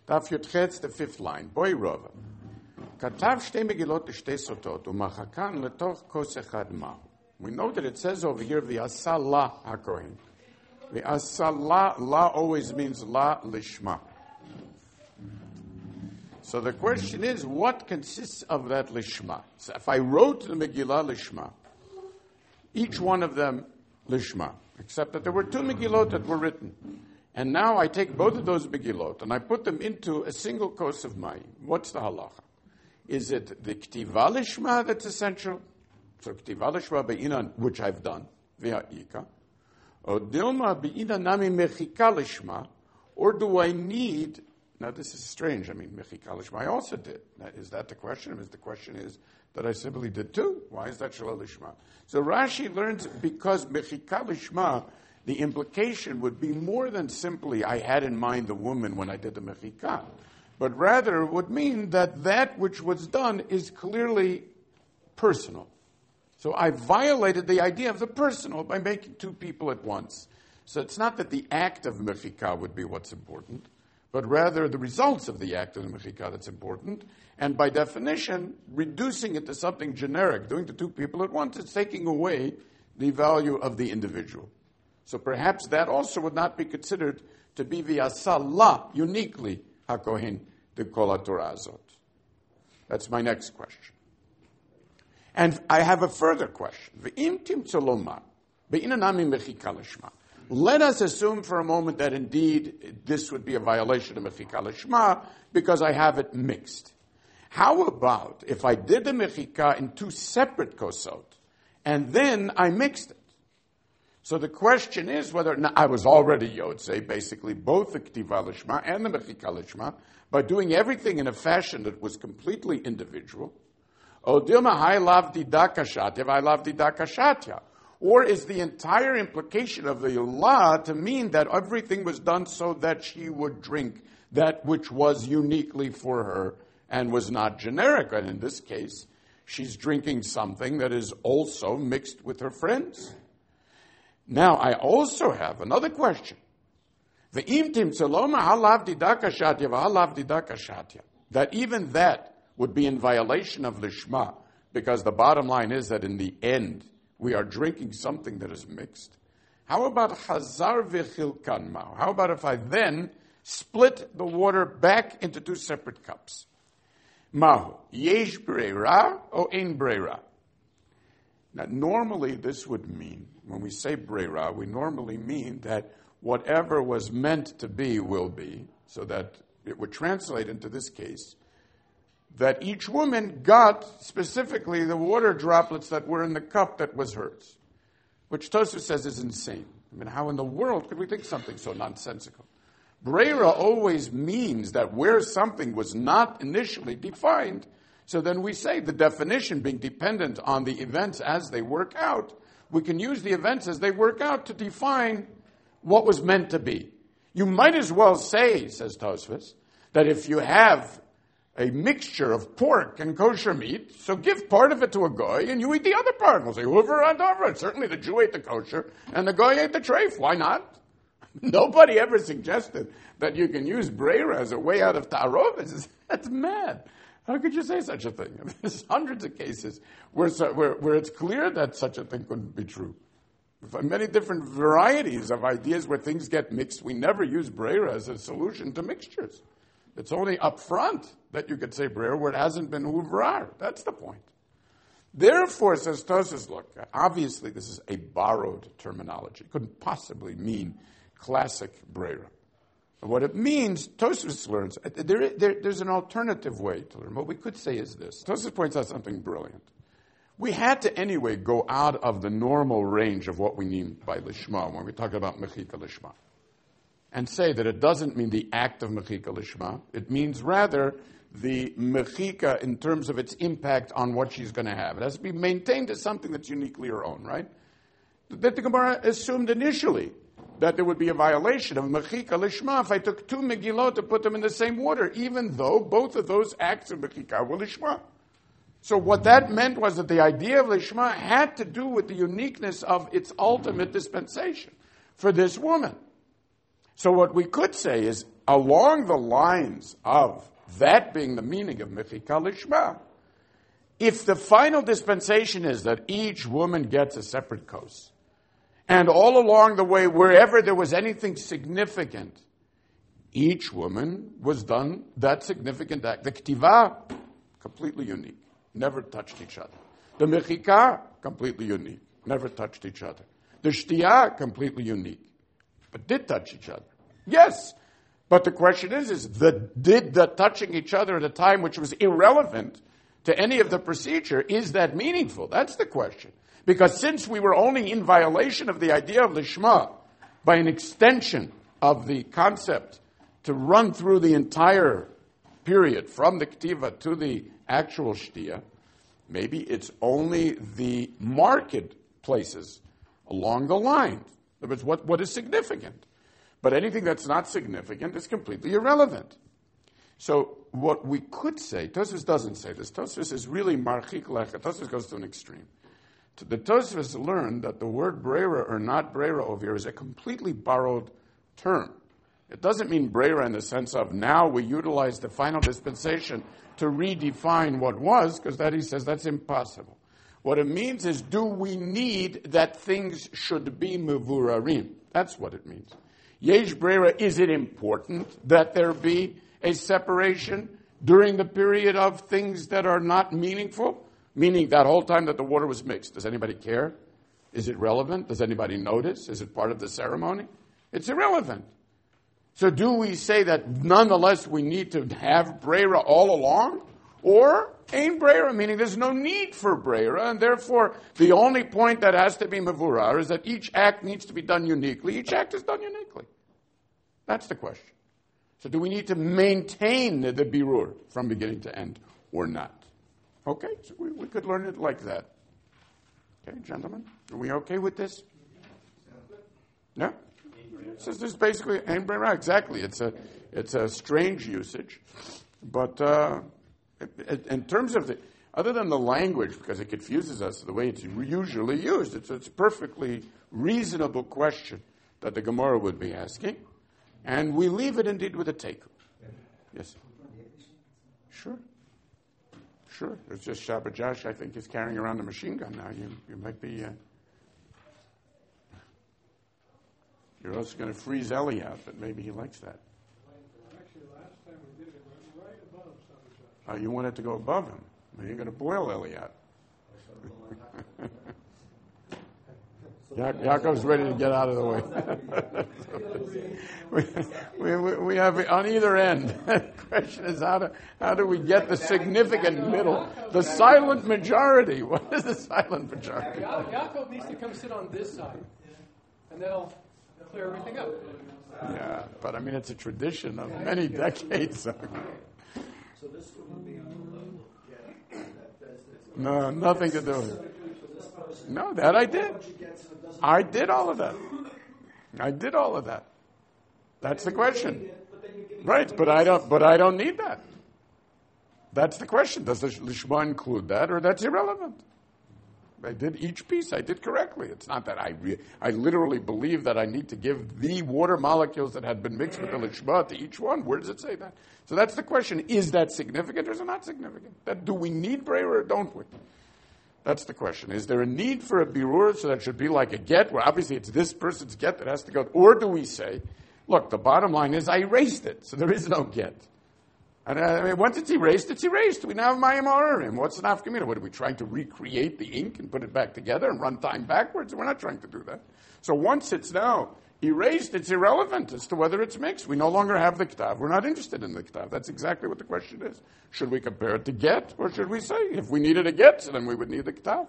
Daf Yudchetz, the fifth line. Boy Rova. Katav shte megilot l'shtei sotot, u'machakan letoch kos echad ma'u. We know that it says over here, v'asa la hakohen. V'asa la always means la lishma. So the question is, what consists of that lishma? So if I wrote the Megillah lishma, each one of them lishma, except that there were two Megillot that were written. And now I take both of those Megillot and I put them into a single kos of mayim. What's the halacha? Is it the ktiva lishma that's essential? So ktiva lishma be'inan, which I've done, v'ha'ika. Or dilma be'inan nami mechika lishma, or do I need... Now this is strange. I mean, mechika lishma I also did. Is that the question? Because the question is that I simply did too. Why is that shalal lishma? So Rashi learns because mechika lishma, the implication would be more than simply I had in mind the woman when I did the mechika, but rather it would mean that which was done is clearly personal. So I violated the idea of the personal by making two people at once. So it's not that the act of mechika would be what's important, but rather the results of the act of the mechika that's important. And by definition, reducing it to something generic, doing to two people at once, is taking away the value of the individual. So perhaps that also would not be considered to be v'asa la, uniquely, hakohen, the kol haTorah azot. That's my next question. And I have a further question. V'im timtzo lomar, be'inanami mechika lishma. Let us assume for a moment that indeed this would be a violation of mechika lishma because I have it mixed. How about if I did the mechika in two separate kosot and then I mixed it? So the question is whether I was already yotzei, basically both the ktiva lishma and the mechika lishma, by doing everything in a fashion that was completely individual. Or is the entire implication of the law to mean that everything was done so that she would drink that which was uniquely for her and was not generic? And in this case, she's drinking something that is also mixed with her friends. Now, I also have another question. That even that would be in violation of lishma, because the bottom line is that in the end, we are drinking something that is mixed. How about chazar v'chilkan ma'u? How about if I then split the water back into two separate cups? Mahu, yesh breira or ein breira? Now, normally this would mean, when we say breira, we normally mean that whatever was meant to be will be, so that it would translate into this case, that each woman got specifically the water droplets that were in the cup that was hers, which Tosfos says is insane. I mean, how in the world could we think something so nonsensical? Breira always means that where something was not initially defined, so then we say the definition being dependent on the events as they work out, we can use the events as they work out to define what was meant to be. You might as well say, says Tosfos, that if you have a mixture of pork and kosher meat, so give part of it to a goy and you eat the other part. We'll say, hoover and over. Certainly the Jew ate the kosher and the goy ate the treif. Why not? Nobody ever suggested that you can use breira as a way out of ta'arov. That's mad. How could you say such a thing? There's hundreds of cases where it's clear that such a thing couldn't be true. For many different varieties of ideas where things get mixed, we never use breira as a solution to mixtures. It's only up front that you could say breira where it hasn't been huvrar. That's the point. Therefore, says Tosfos, look, obviously this is a borrowed terminology. It couldn't possibly mean classic breira. What it means, Tosfos learns, there's an alternative way to learn. What we could say is this. Tosfos points out something brilliant. We had to anyway go out of the normal range of what we mean by lishma when we talk about mechika lishma, and say that it doesn't mean the act of mechika lishma. It means rather the mechika in terms of its impact on what she's going to have. It has to be maintained as something that's uniquely her own, right? That the Gemara assumed initially that there would be a violation of mechika lishma if I took two megillot to put them in the same water, even though both of those acts of mechika were lishma. So what that meant was that the idea of lishma had to do with the uniqueness of its ultimate dispensation for this woman. So what we could say is, along the lines of that being the meaning of Mechika Lishma, if the final dispensation is that each woman gets a separate kos, and all along the way, wherever there was anything significant, each woman was done that significant act. The Ktiva, completely unique, never touched each other. The Mechika, completely unique, never touched each other. The Shtiyah, completely unique, but did touch each other. Yes, but the question is did the touching each other at a time which was irrelevant to any of the procedure, is that meaningful? That's the question. Because since we were only in violation of the idea of Lishma by an extension of the concept to run through the entire period from the Ktiva to the actual Shtiyah, maybe it's only the marked places along the line. In other words, what is significant? But anything that's not significant is completely irrelevant. So what we could say, Tosfos doesn't say this. Tosfos is really marchik lechet. Tosfos goes to an extreme. The Tosfos learned that the word breira or not breira over here is a completely borrowed term. It doesn't mean breira in the sense of now we utilize the final dispensation to redefine what was, because that he says that's impossible. What it means is, do we need that things should be mevurarim? That's what it means. Yesh breira, is it important that there be a separation during the period of things that are not meaningful? Meaning that whole time that the water was mixed. Does anybody care? Is it relevant? Does anybody notice? Is it part of the ceremony? It's irrelevant. So do we say that nonetheless we need to have breira all along? Or ain breira, meaning there's no need for breira, and therefore the only point that has to be mevurar is that each act needs to be done uniquely. Each act is done uniquely. That's the question. So do we need to maintain the birur from beginning to end or not? Okay, so we could learn it like that. Okay, gentlemen, are we okay with this? Yeah? So this is basically ain breira. Exactly. It's a strange usage, but in terms of other than the language, because it confuses us the way it's usually used, it's a perfectly reasonable question that the Gemara would be asking, and we leave it indeed with a take. Yes. Sure. It's just Shabbat Josh, I think, is carrying around a machine gun now. You might be. You're also going to freeze Ellie out, but maybe he likes that. Actually, last time we did it, went right above Shabbat Josh. You wanted to go above him. Well, you're going to boil Ellie out. Yaakov's ready to get out of the way. we have on either end. The question is how do we get the significant middle, the silent majority? What is the silent majority? Yaakov needs to come sit on this side, and that'll clear everything up. Yeah, but I mean it's a tradition of many decades. So this wouldn't be on the level. No, nothing to do with it. No, that I did. I did all of that. That's the question. Right, but I don't need that. That's the question. Does the Lishma include that, or that's irrelevant? I did each piece. I did correctly. It's not that I literally believe that I need to give the water molecules that had been mixed with the Lishma to each one. Where does it say that? So that's the question. Is that significant or is it not significant? Do we need breira or don't we? That's the question. Is there a need for a birur, so that should be like a get, where obviously it's this person's get that has to go? Or do we say, look, the bottom line is I erased it, so there is no get. And I mean, once it's erased, it's erased. We now have Mayim Ha'arim. What's an Afkamina? What, are we trying to recreate the ink and put it back together and run time backwards? We're not trying to do that. So once it's now erased, it's irrelevant as to whether it's mixed. We no longer have the Ktav. We're not interested in the Ktav. That's exactly what the question is. Should we compare it to get, or should we say, if we needed a get, so then we would need the Ktav?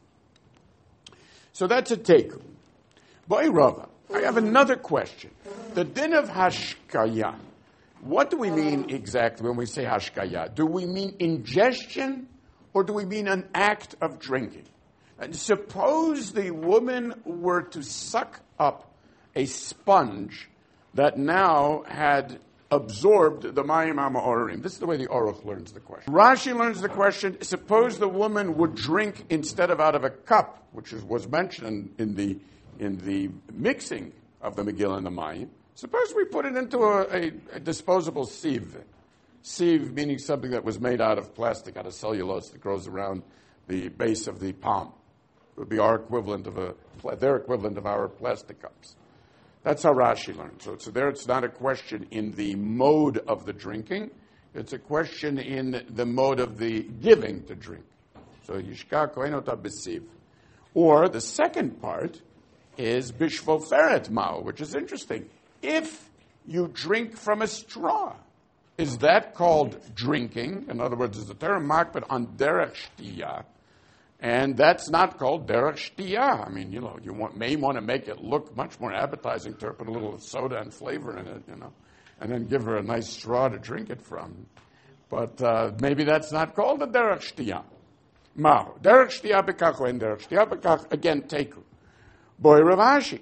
So that's a take. By Rava, I have another question. The din of Hashkaya. What do we mean exactly when we say Hashkaya? Do we mean ingestion, or do we mean an act of drinking? And suppose the woman were to suck up a sponge that now had absorbed the Mayim Ha'arim. This is the way the Aruch learns the question. Rashi learns the question, suppose the woman would drink instead of out of a cup, which was mentioned in the mixing of the Megillah and the Mayim, Suppose we put it into a disposable sieve. Sieve meaning something that was made out of plastic, out of cellulose that grows around the base of the palm. It would be our equivalent of their equivalent of our plastic cups. That's how Rashi learned. So there it's not a question in the mode of the drinking. It's a question in the mode of the giving to drink. So Yishka Kohenota Besiv. Or the second part is Bishvoferet Mao, which is interesting. If you drink from a straw, is that called drinking? In other words, is the term makbid on derech shtiyah? And that's not called derech shtiyah. I mean, you may want to make it look much more appetizing to put a little soda and flavor in it, and then give her a nice straw to drink it from. But maybe that's not called a derech shtiyah. Mao. Derech shtiyah bekach, when derech shtiyah bekach, again, teku. Boy Ravashi.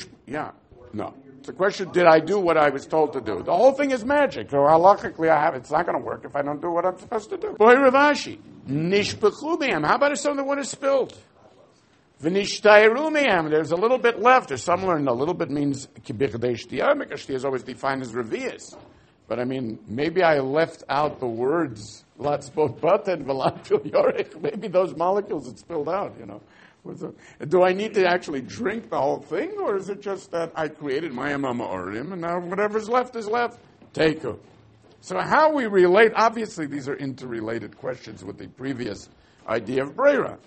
No. It's a question, did I do what I was told to do? The whole thing is magic. So halachically, it's not going to work if I don't do what I'm supposed to do. Boy Ravashi. Nishpechu me'am. How about if something would have spilled? V'nishtayru me'am. There's a little bit left. Or some learn a little bit means kibichdei shtiyah. Because shtiyah is always defined as revius. But I mean, maybe I left out the words latzbot batan v'lantil yorech. Maybe those molecules had spilled out, Do I need to actually drink the whole thing, or is it just that I created my amama orim, and now whatever's left is left? Take it. So how we relate, obviously these are interrelated questions with the previous idea of Breira.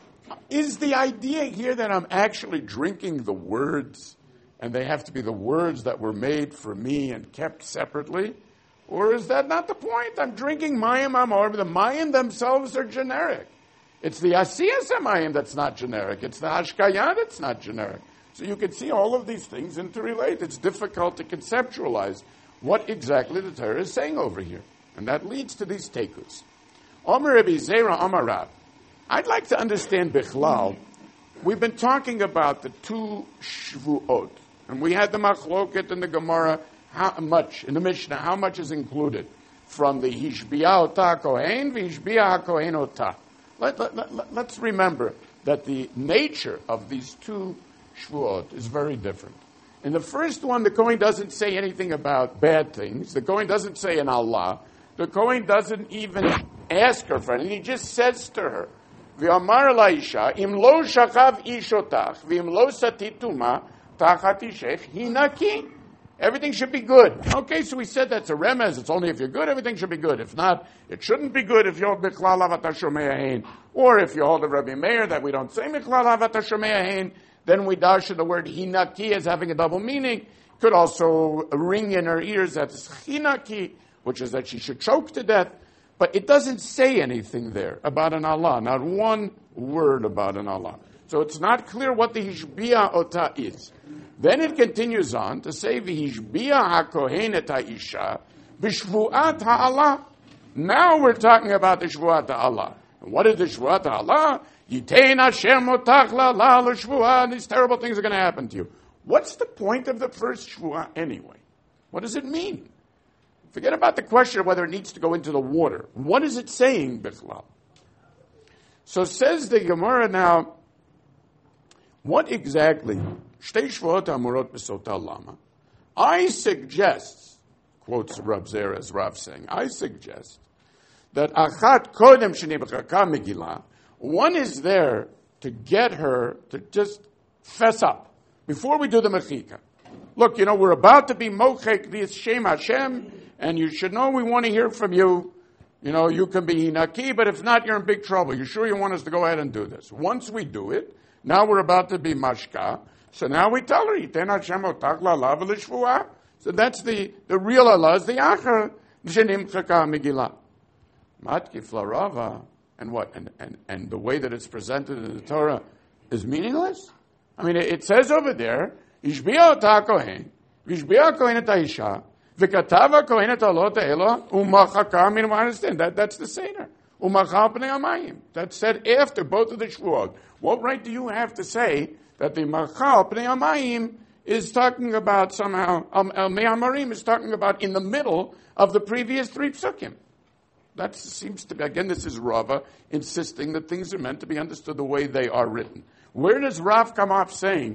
Is the idea here that I'm actually drinking the words, and they have to be the words that were made for me and kept separately? Or is that not the point? I'm drinking mayim amor, the mayim themselves are generic. It's the asiyas hamayim that's not generic. It's the hashkaya that's not generic. So you can see all of these things interrelate. It's difficult to conceptualize what exactly the Torah is saying over here. And that leads to these tekus. Omer Rabbi Zera Amar Rab. I'd like to understand Bichlal. We've been talking about the two Shvuot. And we had the Machloket in the Gemara, how much, in the Mishnah, how much is included from the Hishbiah Ota Kohen, V'Hishbiah HaKohen Ota. Let's remember that the nature of these two Shvuot is very different. In the first one, the Kohen doesn't say anything about bad things. The Kohen doesn't say an Allah. The Kohen doesn't even ask her for anything. He just says to her, V'amar la'isha, im lo shakav ishotach, v'im lo satituma, tachat ishech, hinaki. Everything should be good. Okay, so we said that's a remez. It's only if you're good, everything should be good. If not, it shouldn't be good if you hold Bichlal Havata Shomei Hein. Or if you hold the Rabbi Meir that we don't say Bichlal Havata Shomei Hein, then we dash the word hinaki as having a double meaning. Could also ring in her ears that's hinaki, which is that she should choke to death. But it doesn't say anything there about an Allah. Not one word about an Allah. So it's not clear what the Hishbiah Ota is. Then it continues on to say, V'hishbiah HaKohen et ha'isha, B'shvuat ha'Allah. Now we're talking about the Shvuat ha'Allah. And what is the Shvuat ha'Allah? Yitein Hashem otach la'Allah l'shvuah. These terrible things are going to happen to you. What's the point of the first Shvuah anyway? What does it mean? Forget about the question of whether it needs to go into the water. What is it saying, Bichlal? So says the Gemara now, what exactly? I suggest, quotes Rav Zera as Rav saying, I suggest that achat kodem shenibchaka Megillah, one is there to get her to just fess up before we do the mechika. Look, we're about to be mochek this Shem Hashem, and you should know we want to hear from you. You can be hinaki, but if not, you're in big trouble. You sure you want us to go ahead and do this? Once we do it, now we're about to be mashka. So now we tell her, Yiten Hashem otach la'Allah v'lishvuah. So that's the real Allah is the Achar Shenimchaka Megillah. Matkif Larava, and what? And the way that it's presented in the Torah is meaningless? I mean, it says over there, Ishbiah Ota Kohen, V'Ishbiah Kohen et ha'isha, V'katava Kohen et ha'olot ha'elo, U'machaka, I mean, I understand, that's the Seder. U'macha pnei hamayim. That's said after both of the Shvuot. What right do you have to say that the Machal Pnei Hamayim is talking about somehow, Me'amarim is talking about in the middle of the previous three psukim? That seems to be, again, this is Rava insisting that things are meant to be understood the way they are written. Where does Rav come off saying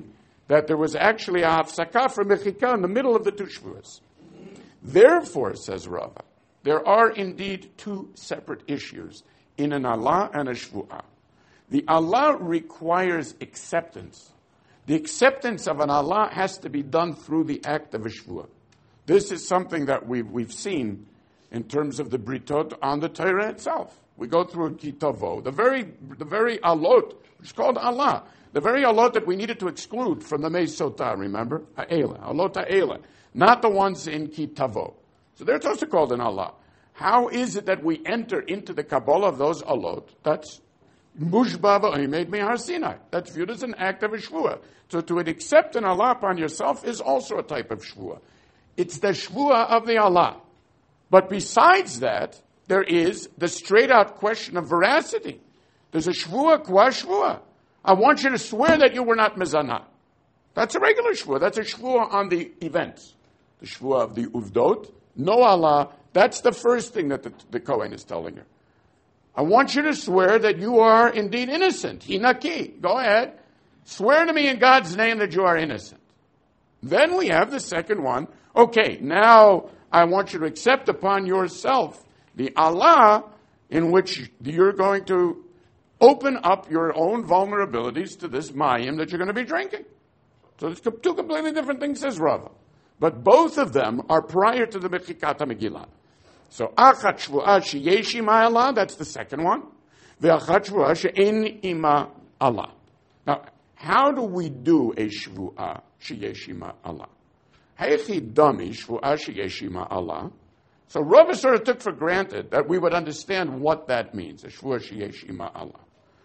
that there was actually a hafsaka for mechika in the middle of the two shvuas. Therefore, says Rava, there are indeed two separate issues in an Allah and a shvu'ah. The Allah requires acceptance. The acceptance of an Allah has to be done through the act of a shvu'ah. This is something that we've seen in terms of the britot on the Torah itself. We go through Kitavo, the very alot, which is called Allah, the very alot that we needed to exclude from the Mei Sotah, remember? Ha'ela, alot ha'ela, not the ones in Kitavo. So they're also called an Allah. How is it that we enter into the Kabbalah of those alot? That's Mushbava, he made me Har Sinai. That's viewed as an act of a shvuah. So to accept an Allah upon yourself is also a type of shvuah. It's the shvuah of the Allah. But besides that, there is the straight-out question of veracity. There's a shvuah qua shvuah. I want you to swear that you were not mezanah. That's a regular shvuah. That's a shvuah on the events. The shvuah of the uvdot, no Allah. That's the first thing that the Kohen is telling her. I want you to swear that you are indeed innocent. Hinaki. Go ahead. Swear to me in God's name that you are innocent. Then we have the second one. Okay, now I want you to accept upon yourself the Allah in which you're going to open up your own vulnerabilities to this mayim that you're going to be drinking. So it's two completely different things, says Rava. But both of them are prior to the Mechikat HaMegillah. So achat shvu'ah sheyesh ima Allah, that's the second one. Ve'achat shvu'ah she'en ima Allah. Now, how do we do a shvu'ah sheyesh ima Allah? Heichi dami shvu'ah sheyesh ima Allah. So Rava sort of took for granted that we would understand what that means, a shvu'ah sheyesh ima Allah.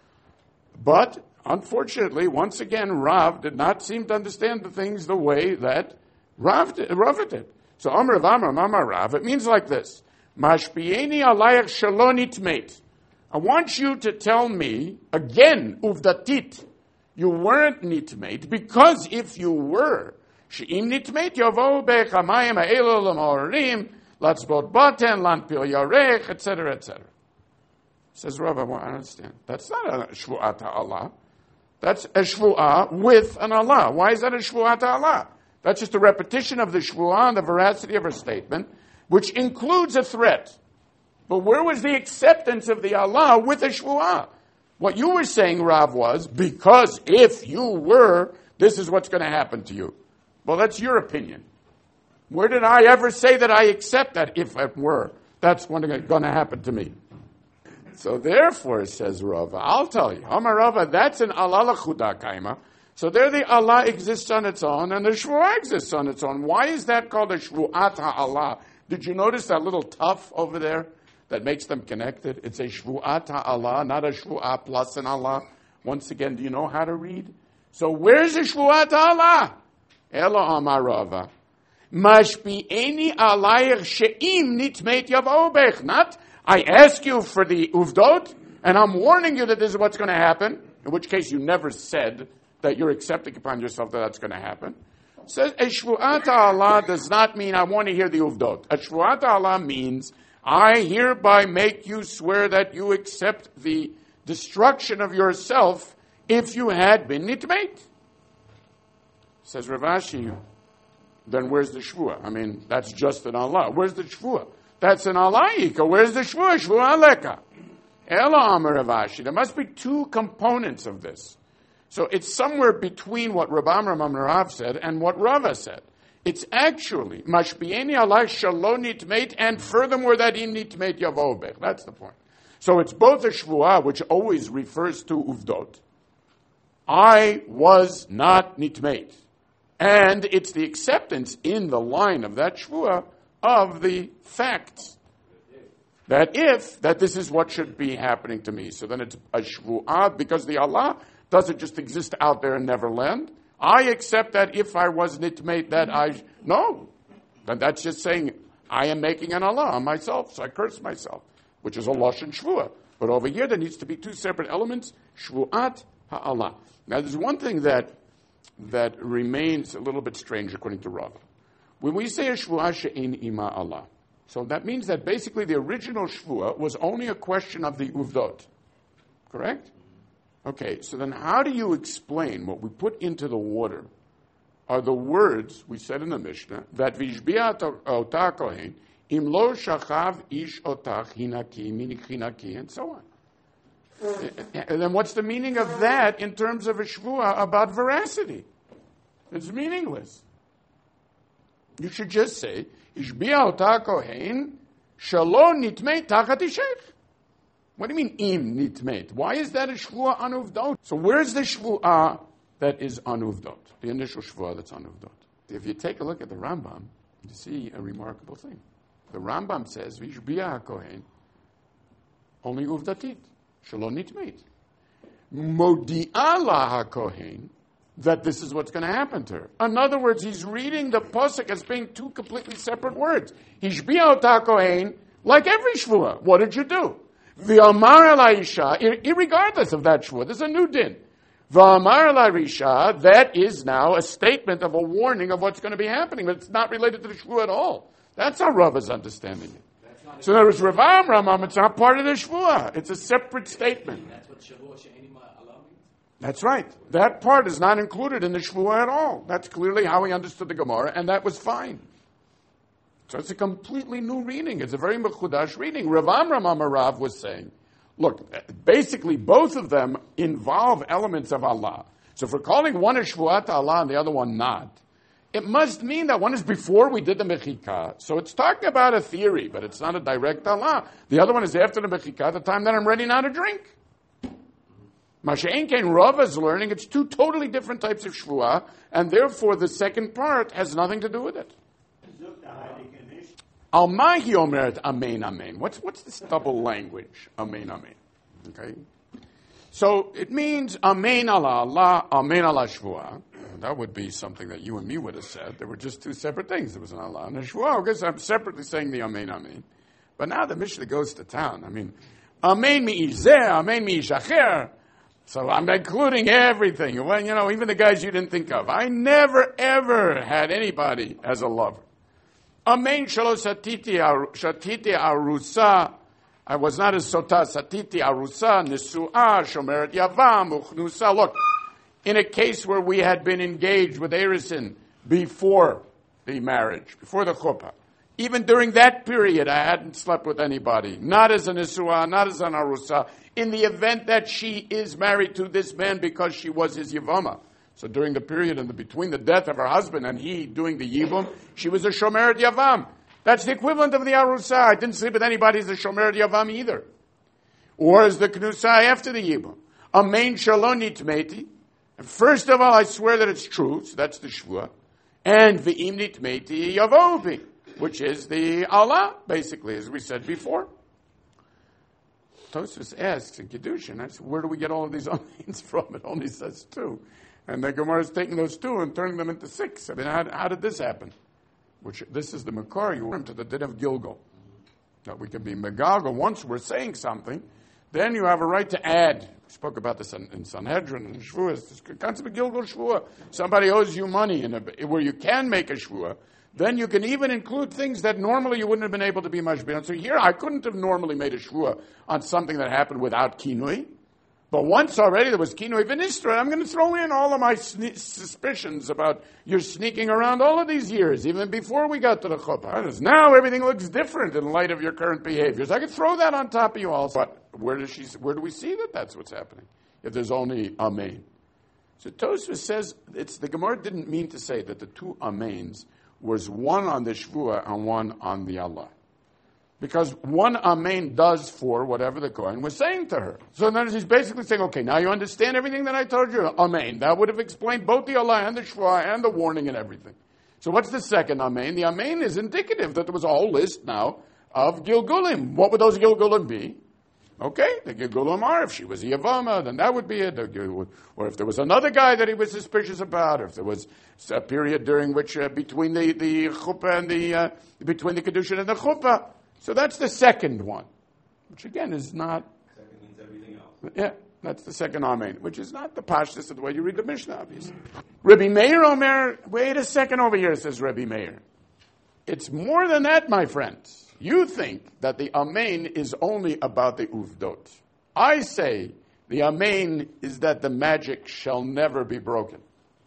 But, unfortunately, once again, Rav did not seem to understand the things the way that Rav did. So Amar Rav Amar Rav, it means like this. Mashpieni alayach shelo nitmeit. I want you to tell me, again, uvdatit, you weren't nitmeit, because if you were, she'im nitmeit yavo bechamayim ha'elo l'morim, latzbot baten, lanpil yarech, etc., etc. Says Rav, I don't understand. That's not a shvu'ah to Allah. That's a shvu'ah with an Allah. Why is that a shvu'ah to Allah? That's just a repetition of the shvu'ah and the veracity of her statement, which includes a threat. But where was the acceptance of the Allah with a shvu'ah? What you were saying, Rav, was, because if you were, this is what's going to happen to you. Well, that's your opinion. Where did I ever say that I accept that if it were? That's what's going to happen to me. So therefore, says Rava, I'll tell you, Amar Rava, that's an Allah l'chuda kaima. So there the Allah exists on its own, and the shvu'ah exists on its own. Why is that called a shvu'at ha'Allah? Did you notice that little tuff over there that makes them connected? It's a shvu'at ha'Allah, not a shvu'ah plus an Allah. Once again, do you know how to read? So where's the shvu'at ha'Allah? Ela Amar Rava. Mashpi'eni alayich she'im nitmeit yav'o bech. Not, I ask you for the uvdot, and I'm warning you that this is what's going to happen, in which case you never said that you're accepting upon yourself that that's going to happen. Says, a shvu'at Allah does not mean I want to hear the uvdot. A shvu'at Allah means I hereby make you swear that you accept the destruction of yourself if you had been nitmeit. Says Rav Ashi, then where's the shvu'ah? I mean, that's just an Allah. Where's the shvu'ah? That's an Allahika. Where's the shvu'ah? Shvu'ah leka. Ela Amar Rav Ashi. There must be two components of this. So it's somewhere between what Rav Amram Rav said and what Rava said. It's actually mashpieni alay shelo nitmeit, and furthermore that im nitmeit yavo bech. That's the point. So it's both a shvu'ah, which always refers to uvdot. I was not nitmeit. And it's the acceptance in the line of that shvu'ah of the facts. That this is what should be happening to me. So then it's a shvu'ah, because the Allah doesn't just exist out there in Neverland. I accept that if I was nitmeit, that no. Then that's just saying, I am making an Allah on myself, so I curse myself, which is a lashon shvu'ah. But over here, there needs to be two separate elements, shvu'at ha'Allah. Now, there's one thing that remains a little bit strange according to Rav. When we say a shvu'ah she'en ima Allah, so that means that basically the original shvu'ah was only a question of the uvdot. Correct? Okay, so then how do you explain what we put into the water are the words we said in the Mishnah that vishbiat otah kohen im lo shachav ish otach hinaki minik hinaki and so on. And then what's the meaning of that in terms of a shvuah about veracity? It's meaningless. You should just say ishbiat otah kohen shalo nitmei tachat ishech. What do you mean im nitmeit? Why is that a shvuah anuvdot? So where's the shvuah that is anuvdot? The initial shvuah that's anuvdot. If you take a look at the Rambam, you see a remarkable thing. The Rambam says, Vishbiah HaKohen, only uvdatit, shelo nitmeit. Modi'ah la HaKohen, that this is what's going to happen to her. In other words, he's reading the pasuk as being two completely separate words. Hishbiah HaKohen, like every shvuah. What did you do? V'amar la isha, irregardless of that shvuah, there's a new din. V'amar la isha, that is now a statement of a warning of what's going to be happening, but it's not related to the shvuah at all. That's how Rav is understanding it. So there was Rav Amram, it's not part of the shvuah. It's a separate statement. That's what Shavua She'eni Ma'ala means? That's right. That part is not included in the shvuah at all. That's clearly how he understood the Gemara, and that was fine. So it's a completely new reading. It's a very mechudash reading. Rav Amram Amarav was saying, look, basically both of them involve elements of Allah. So if we're calling one a shvuat Allah and the other one not, it must mean that one is before we did the mechikah. So it's talking about a theory, but it's not a direct Allah. The other one is after the mechikah, the time that I'm ready now to drink. Masha'en Kain Rav is learning it's two totally different types of shvuah, and therefore the second part has nothing to do with it. Al-Mahi omeret amen, amen. What's this double language? Amen, amen. Okay? So it means amen ala Allah, amen ala shvuah. That would be something that you and me would have said. There were just two separate things. There was an Allah and a shvuah. I guess I'm separately saying the amen, amen. But now the Mishnah goes to town. I mean, amen mi izeh, amen mi ishacher. So I'm including everything. Well, even the guys you didn't think of. I never, ever had anybody as a lover. Amen shalo shatiti arusa. I was not a sota satiti arusa nisuah shomeret yavam uchnusa. Look, in a case where we had been engaged with Erisin before the marriage, before the chuppah, even during that period, I hadn't slept with anybody. Not as a nisuah, not as an arusa. In the event that she is married to this man because she was his yavama. So during the period between the death of her husband and he doing the yibum, she was a shomeret yavam. That's the equivalent of the arusa. I didn't sleep with anybody as a shomeret yavam either. Or as the knusa after the yibum. Amen shalom nitmeti. And first of all, I swear that it's true. So that's the shvuah. And v'im nitmeti yavobi, which is the Allah, basically, as we said before. Tosfos asks in Kiddushin, where do we get all of these amens from? It only says two. And the Gemara is taking those two and turning them into six. I mean, how did this happen? This is the Makar, you to the din of Gilgal. That we can be Megalgal. Once we're saying something, then you have a right to add. We spoke about this in Sanhedrin and Shvuah. This concept of Gilgal Shvuah. Somebody owes you money where you can make a Shvuah. Then you can even include things that normally you wouldn't have been able to be mashbir. So here, I couldn't have normally made a Shvuah on something that happened without kinui. But once already there was kinui v'nistra, I'm going to throw in all of my suspicions about you're sneaking around all of these years, even before we got to the chuppah. Now everything looks different in light of your current behaviors. I could throw that on top of you also. But where do we see that that's what's happening? If there's only amen. So Tosfos says, the Gemara didn't mean to say that the two amens was one on the shvuah and one on the Allah. Because one amen does for whatever the Kohen was saying to her. So then he's basically saying, okay, now you understand everything that I told you? Amen. That would have explained both the Allah and the shvuah and the warning and everything. So what's the second amen? The amen is indicative that there was a whole list now of Gilgulim. What would those Gilgulim be? Okay, the Gilgulim are, if she was a Yavama, then that would be it. Or if there was another guy that he was suspicious about, or if there was a period during which, between the chuppah and between the Kedushin and the chuppah. So that's the second one, which again is not. Second means everything else. Yeah, that's the second amen, which is not the pashtus of the way you read the Mishnah, obviously. Rabbi Meir Omer, wait a second over here, says Rabbi Meir. It's more than that, my friends. You think that the amen is only about the uvdot. I say the amen is that the magic shall never be broken.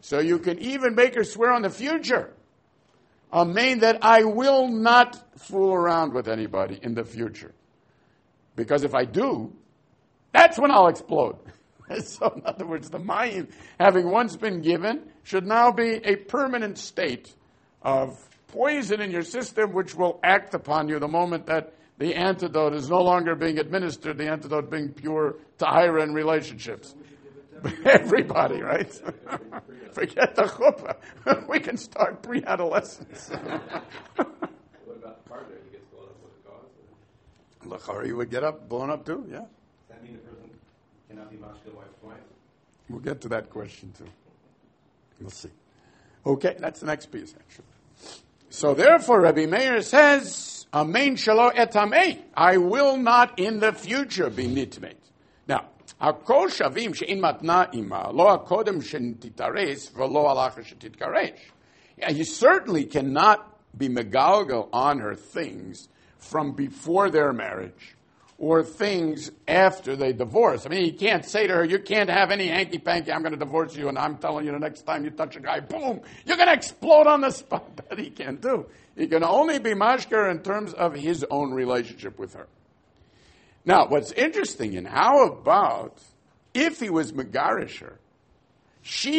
So you can even make her swear on the future. Amen, that I will not fool around with anybody in the future. Because if I do, that's when I'll explode. So in other words, the mayim, having once been given, should now be a permanent state of poison in your system, which will act upon you the moment that the antidote is no longer being administered, the antidote being pure tahira and relationships. Everybody, right? Forget the chuppah. We can start pre-adolescence. What about the partner who gets blown up with a cause? Lachari, you would get up, blown up too? Yeah. Does that mean the person cannot be mashka wife's wife? We'll get to that question too. We'll see. Okay, that's the next piece, actually. So therefore, Rabbi Meir says, Amen shalo etamei. I will not in the future be nitmeit. Now, Akol shavim she'in matna ima, lo akodem shenititares, v'lo alacha shetitkaresh. You certainly cannot be megalgal on her things from before their marriage or things after they divorce. I mean, he can't say to her, you can't have any hanky-panky, I'm going to divorce you, and I'm telling you the next time you touch a guy, boom, you're going to explode on the spot. That he can't do. He can only be mashker in terms of his own relationship with her. Now, what's interesting, and how about if he was megarish her, she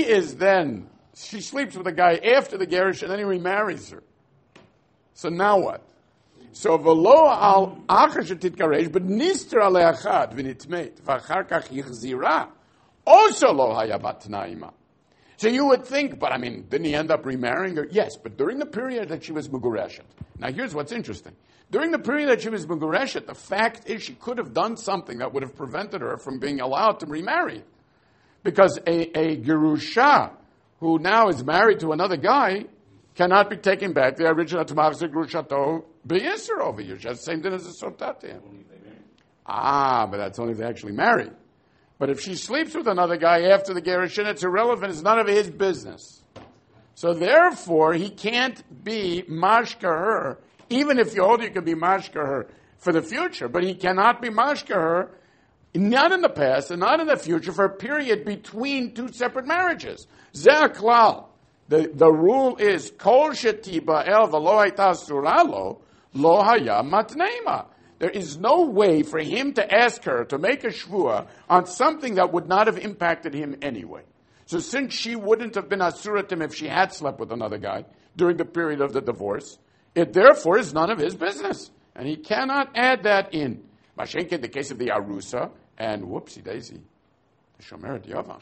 sleeps with a guy after the garish, and then he remarries her. So now what? So v'lo al achar shetitkaresh, but nister aleachad v'nitmeit v'achar kach yichzira also lo haya batnaima. So you would think, but I mean, didn't he end up remarrying her? Yes, but during the period that she was mugureshet. Now here's what's interesting. During the period that she was mugureshet, the fact is she could have done something that would have prevented her from being allowed to remarry. Because a gerusha who now is married to another guy cannot be taken back. The original Tamachzer Grushato Be'Yisr over you. Just the same thing as a Sotatia. But that's only if they actually marry. But if she sleeps with another guy after the Gerushin, it's irrelevant. It's none of his business. So therefore, he can't be mashka her, even if you hold you can be mashka her for the future, but he cannot be mashka her, not in the past and not in the future, for a period between two separate marriages. Zeh klal. The rule is kol shetiba el v'lo hayta suralo lo haya matneima. There is no way for him to ask her to make a shvua on something that would not have impacted him anyway. So since she wouldn't have been asuratim if she had slept with another guy during the period of the divorce, it therefore is none of his business. And he cannot add that in. Mashenke, in the case of the arusa, and whoopsie daisy, the shomeret yavam.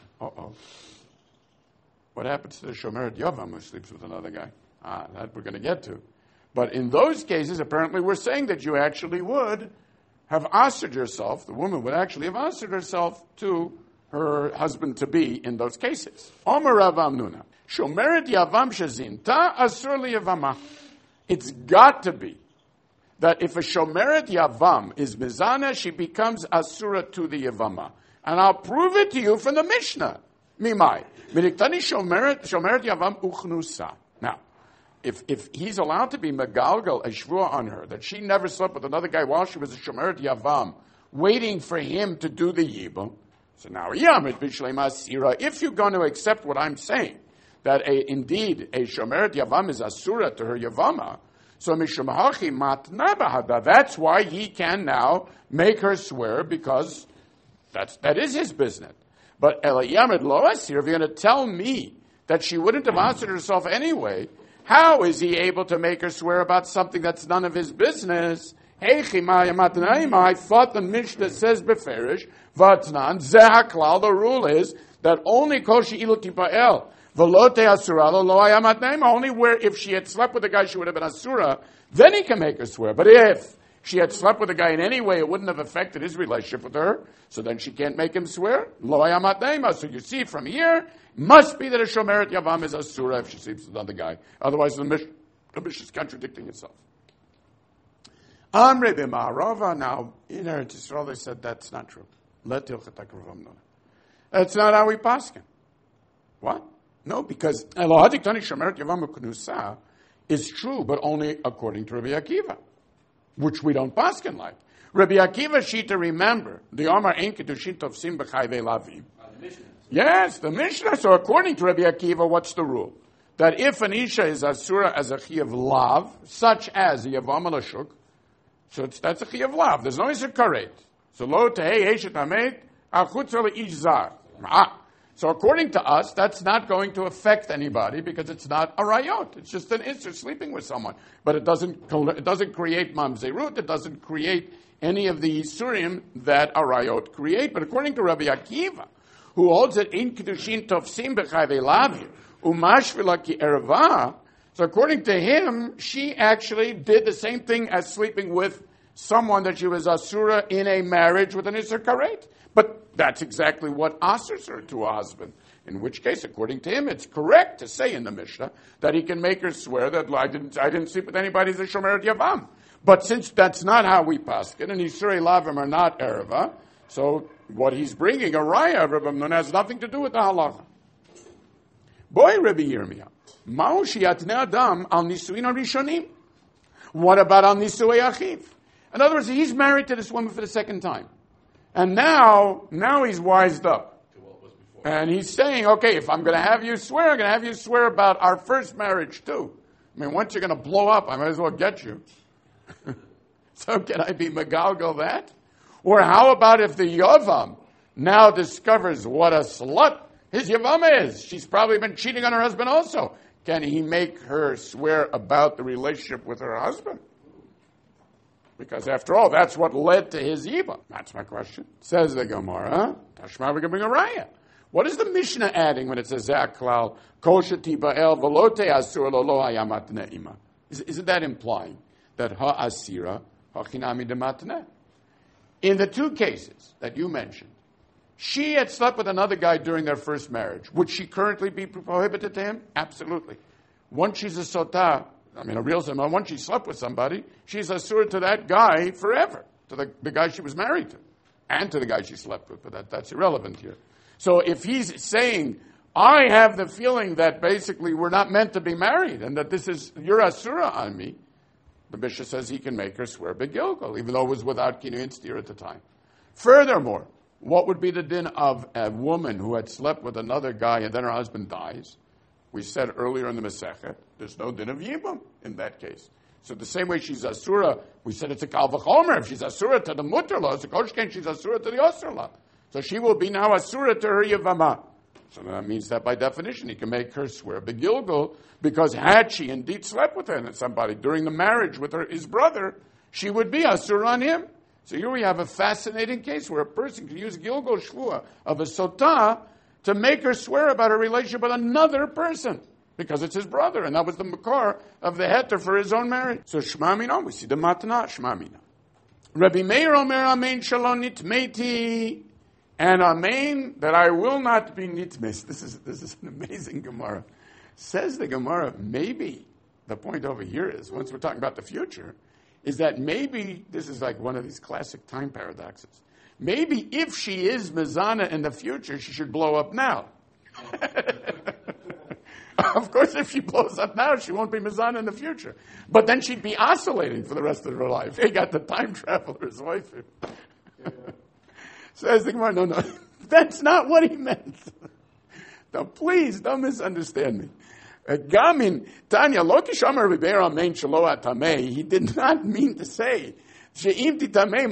What happens to the shomeret yavam who sleeps with another guy? That we're going to get to. But in those cases, apparently we're saying that you actually would have answered yourself, the woman would actually have answered herself to her husband-to-be in those cases. Omer Rav Amnuna, shomeret yavam shezinta asur liyavama. It's got to be that if a shomeret yavam is mizana, she becomes asura to the yavama. And I'll prove it to you from the Mishnah. Mimai. Miniktani shomeret yavam uchnusa. Now, if he's allowed to be megalgal a shvua on her, that she never slept with another guy while she was a shomeret yavam, waiting for him to do the yibum, so now yamit b'shleima asira. If you're going to accept what I'm saying, that indeed a shomeret yavam is asura to her yavama, so mishamahachi matna bahada. That's why he can now make her swear, because that is his business. But elayamid lo asir, if you're going to tell me that she wouldn't have answered herself anyway, how is he able to make her swear about something that's none of his business? I thought the Mishnah says beferish vatnan zehaklal. The rule is that only koshi ilu tipa'el velote asuralo lo ayamatnaima. Only where if she had slept with a guy she would have been asura, then he can make her swear. But if she had slept with a guy in any way, it wouldn't have affected his relationship with her. So then she can't make him swear. Lo ayamatnaima. So you see from here, must be that a shomeret yavam is asura if she sleeps with another guy. Otherwise, the Mishnah is contradicting itself. Amre b'ma'arava. Now, in Eretz Yisrael, they said that's not true. Let tilchatak Rav Amnuna. That's not how we paskin. What? No, because Elohadik Tani Shomeret Yavam Uknusa is true, but only according to Rabbi Akiva, which we don't paskin like. Rabbi Akiva Shita, remember, the Omar Ein Kedushin Tovsim B'chai Ve'lavim. Yes, the Mishnah. So according to Rabbi Akiva, what's the rule? That if an Isha is Asura as a Chiyav Lav, such as Yavam Alashuk, so that's a Chiyav Lav. There's no Isha Karet. So Lo Tehei Eshet Hamet, Achutz Ish Zar. So according to us, that's not going to affect anybody because it's not a rayot. It's just an issur sleeping with someone. But it doesn't create mamzerut. It doesn't create any of the isurim that a rayot create. But according to Rabbi Akiva, who holds it in kedushin tofsim b'chayvei lavi umashvila ki erva, so according to him, she actually did the same thing as sleeping with someone that she was asura in a marriage with an issur karet. But that's exactly what asers her to a husband. In which case, according to him, it's correct to say in the Mishnah that he can make her swear that I didn't sleep with anybody as a shomeret yavam. But since that's not how we paskin, and Isurei lavim are not erva, so what he's bringing, a raya of Rabbi Nun, has nothing to do with the halacha. Boy, Rabbi Yirmiyah, ma'u sheyatnei adam al nisuin harishonim. What about al nisuei achiv? In other words, he's married to this woman for the second time. And now he's wised up. And he's saying, okay, if I'm going to have you swear, I'm going to have you swear about our first marriage too. I mean, once you're going to blow up, I might as well get you. So can I be megalgal that? Or how about if the Yavam now discovers what a slut his Yavam is? She's probably been cheating on her husband also. Can he make her swear about the relationship with her husband? Because after all, that's what led to his Yiba. That's my question. Says the Gemara, Tashma, we can bring a raya. What is the Mishnah adding when it says Zaklal, Koshati Ba'el, Velote Asur Lolo Hayamat Ne'ima? Isn't that implying that Ha'asira, Ha'chinami Dematne? In the two cases that you mentioned, she had slept with another guy during their first marriage. Would she currently be prohibited to him? Absolutely. Once she's a sotah, a real Zimah, once she slept with somebody, she's asur to that guy forever, to the guy she was married to, and to the guy she slept with, but that's irrelevant here. So if he's saying, I have the feeling that basically we're not meant to be married, and that you're asura on me, the Mishnah says he can make her swear begilgal, even though it was without kinu and steer at the time. Furthermore, what would be the din of a woman who had slept with another guy and then her husband dies? We said earlier in the Masechet, there's no din of Yibum in that case. So the same way she's Asura, we said it's a Kal V'chomer. If she's Asura to the Mutter-la, it's a Koshken, she's Asura to the Osir-la. So she will be now Asura to her Yavama. So that means that by definition he can make her swear Begilgal, because had she indeed slept with somebody during the marriage with his brother, she would be Asura on him. So here we have a fascinating case where a person can use Gilgal Shvua of a Sotah to make her swear about her relationship with another person, because it's his brother, and that was the makar of the heter for his own marriage. So Shema Mina, we see the matana Shema Mina. Rabbi Meir Omer Amen Shalom Nitmeti, and Amen that I will not be nitmes. This is an amazing Gemara. Says the Gemara, maybe the point over here is, once we're talking about the future, is that maybe this is like one of these classic time paradoxes. Maybe if she is Mizana in the future, she should blow up now. Of course, if she blows up now, she won't be Mizana in the future. But then she'd be oscillating for the rest of her life. They got the time traveler's wife. Says the Gemara, no, that's not what he meant. Now, please, don't misunderstand me. Gamin, Tanya, Loki Shomer Ribera Main Shaloa Tamei, he did not mean to say, now, if in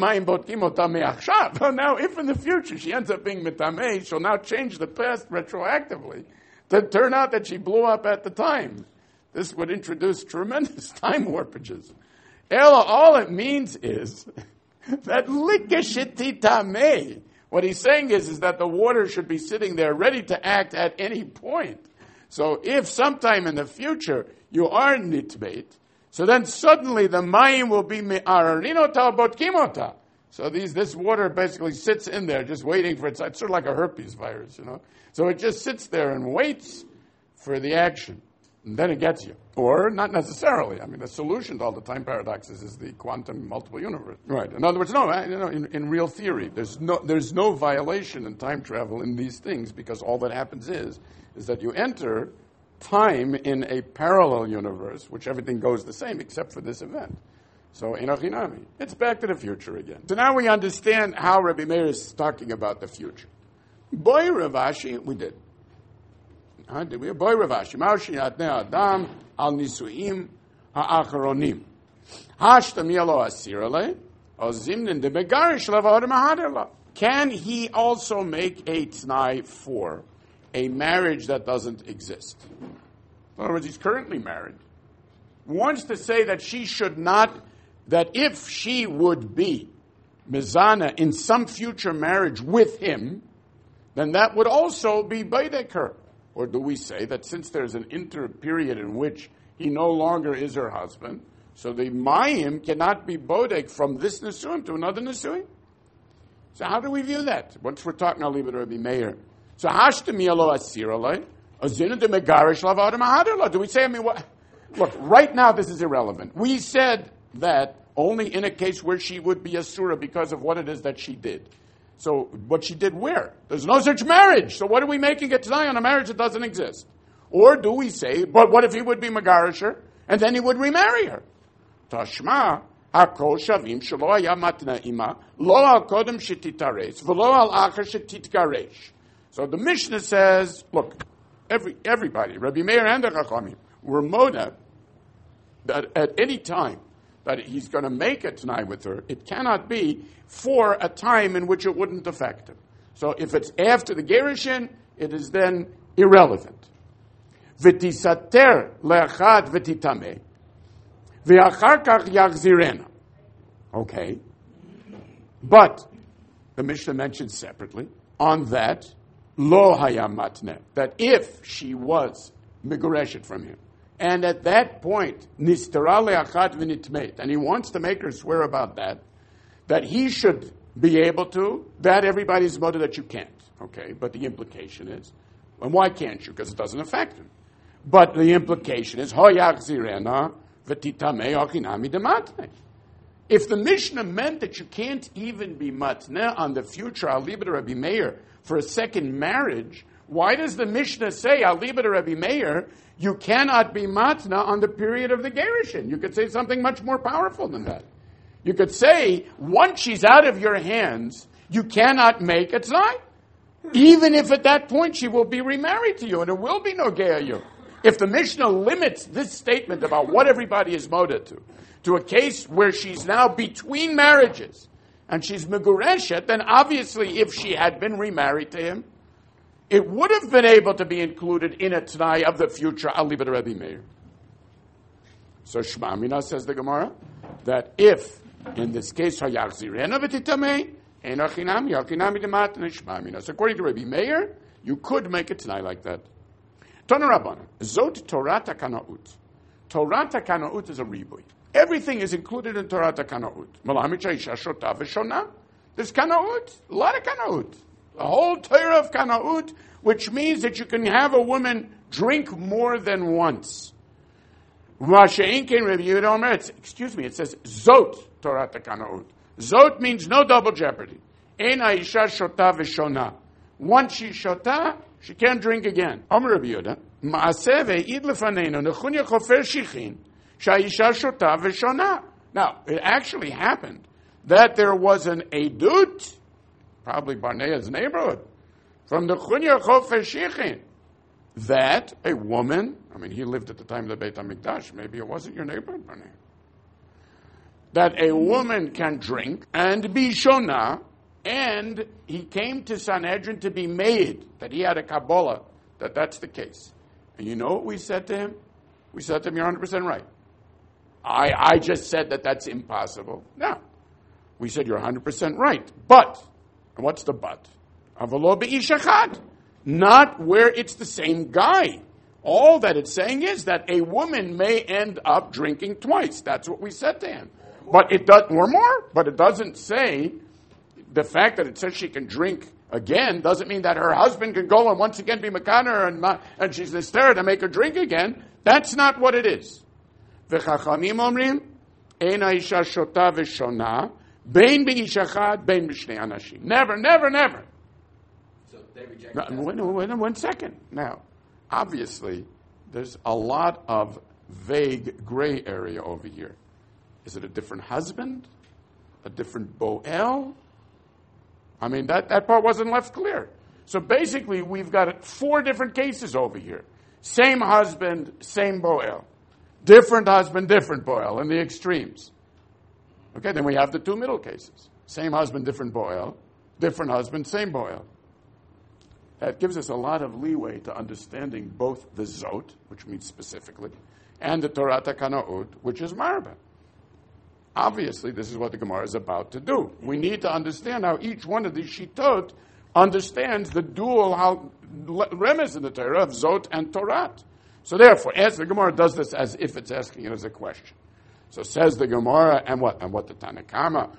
the future she ends up being mitamei, she'll now change the past retroactively to turn out that she blew up at the time. This would introduce tremendous time warpages. All it means is that likashiti tamei. What he's saying is that the water should be sitting there ready to act at any point. So if sometime in the future you are nitbeit, so then suddenly the mayim will be me'ararinota botkimota. So this water basically sits in there just waiting for it's sort of like a herpes virus, So it just sits there and waits for the action. And then it gets you. Or not necessarily. The solution to all the time paradoxes is the quantum multiple universe. Right. In other words, in real theory, there's no violation in time travel in these things, because all that happens is that you enter time in a parallel universe, which everything goes the same except for this event. So, in Achinami, it's back to the future again. So now we understand how Rabbi Meir is talking about the future. Boy Ravashi, we did. Did we? Boy Ravashi. Ma'oshi yatne adam al nisuim ha'acharonim. Hashtam yelo asirale, ozimnin de begarish levod mahaderla. Can he also make a t'nai for a marriage that doesn't exist? In other words, he's currently married. Wants to say that she should not, that if she would be mizana in some future marriage with him, then that would also be baidek her. Or do we say that since there's an inter period in which he no longer is her husband, so the mayim cannot be bodek from this nesuim to another nesuim? So how do we view that? Once we're talking, I'll leave it to Rabbi Meir. So hashtem yelo asirale, azinu de megarish lavada mahaderla. Do we say, what? Look, right now this is irrelevant. We said that only in a case where she would be asura because of what it is that she did. So what she did where? There's no such marriage. So what are we making it tonight on a marriage that doesn't exist? Or do we say, but what if he would be megarisher and then he would remarry her? Tashma hakol shavim shelo haya matna ima lo al kodem shetitares v'lo al acher shetitgaresh. So the Mishnah says, look, everybody, Rabbi Meir and the Chachamim, were moda that at any time that he's going to make a t'nai with her, it cannot be for a time in which it wouldn't affect him. So if it's after the gerushin, it is then irrelevant. V'tisater le'achad v'titameh v'achar kach yachzirena. Okay. But the Mishnah mentions separately on that lo hayam matneh, that if she was megureshet from him, and at that point, nistara le'achad v'nitmeit, and he wants to make her swear about that he should be able to, that everybody's motive that you can't. Okay, but the implication is, and why can't you? Because it doesn't affect him. But the implication is, hoyachzirena v'titamei achinami dematneh. If the Mishnah meant that you can't even be matneh on the future, I'll leave it to Rabbi Meir, for a second marriage, why does the Mishnah say, I'll leave it to Rabbi Meir, you cannot be matna on the period of the gerushin? You could say something much more powerful than that. You could say, once she's out of your hands, you cannot make a tzai. Even if at that point she will be remarried to you, and it will be no geayu. If the Mishnah limits this statement about what everybody is moda to a case where she's now between marriages, and she's megureshet, then obviously if she had been remarried to him, it would have been able to be included in a t'nai of the future. I'll leave it to Rabbi Meir. So Shema Mina, says the Gemara, that if, in this case, hayachzirena v'titamei, enachinam yachinami dematneh Shema Mina. So according to Rabbi Meir, you could make a t'nai like that. Tana Rabbana, Zot Torah Takanaut. Torah Takanaut is a ribui. Everything is included in Torah Takanaut. Malamich ha'isha shota v'shona. There's Kanaut, a lot of Kanaut. The whole Torah of Kanaut, which means that you can have a woman drink more than once. Excuse me, it says Zot Torah Kanaut. Zot means no double jeopardy. Ein ha'isha shota v'shona. Once she shota, she can't drink again. Amar Rabbi Yehuda, Ma'aseh ve'id lefaneinu nechunya chofer shichin sha'isha shota v'shona. Now, it actually happened that there was an edut, probably Barnea's neighborhood, from the Chunya Chofer Shichin, that a woman, he lived at the time of the Beit HaMikdash, maybe it wasn't your neighborhood, Barnea, that a woman can drink and be shona, and he came to Sanhedrin to be made, that he had a Kabbalah, that that's the case. And you know what we said to him? We said to him, you're 100% right. I just said that that's impossible. No. We said, you're 100% right. But, and what's the but? Avalo be'ish echad. Not where it's the same guy. All that it's saying is that a woman may end up drinking twice. That's what we said to him. But it does, or more, but it doesn't say, the fact that it says she can drink again doesn't mean that her husband can go and once again be mekaner and she's hysterical to make her drink again. That's not what it is. V'chachamim omrim, ein ha'isha shota v'shona, bein be'ish echad, bein b'shnei anashim. Never, never, never. So they reject that. Wait 1 second. Now, obviously, there's a lot of vague gray area over here. Is it a different husband? A different Boel? That part wasn't left clear. So basically, we've got 4 different cases over here. Same husband, same boel. Different husband, different boel in the extremes. Okay, then we have the 2 middle cases. Same husband, different boel. Different husband, same boel. That gives us a lot of leeway to understanding both the Zot, which means specifically, and the Torah Takanaut, which is Marba. Obviously, this is what the Gemara is about to do. We need to understand how each one of these Shitot understands the dual remez in the Torah of Zot and Torah. So therefore, as the Gemara does this as if it's asking it as a question. So says the Gemara, and what the Tanakama,